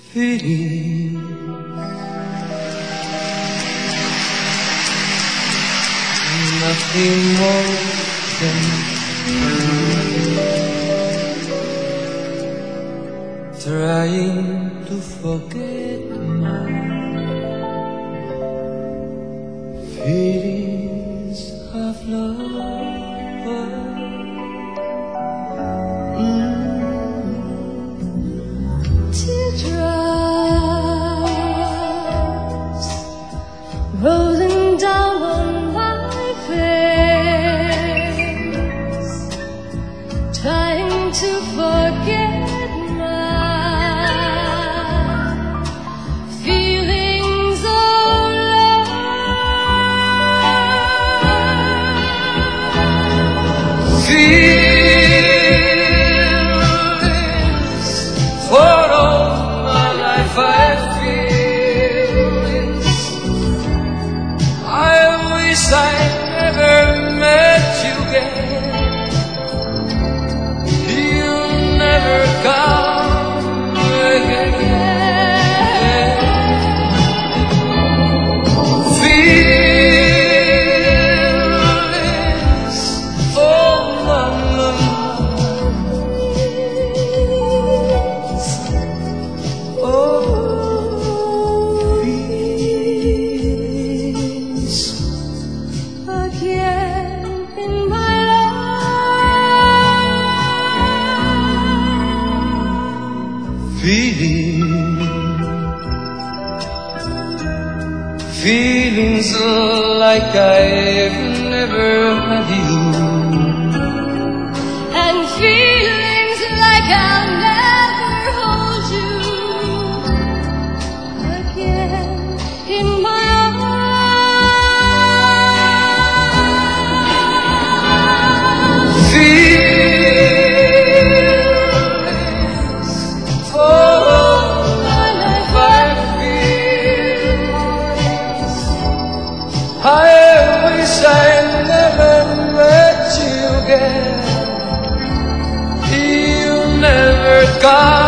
feeling. Nothing more than trying to forget my feelings of love. Teardrops rolling down on my face, trying to forget my feelings of love. Feelings for all my life I have feelings. I wish I never met you again. You'll never come again. Feelings for love. Again in my life, Feelings like I've never had you, and feelings like I'll never hold you again in my arms. Feelings for all my life I feel. I wish I never met you again. You'll never come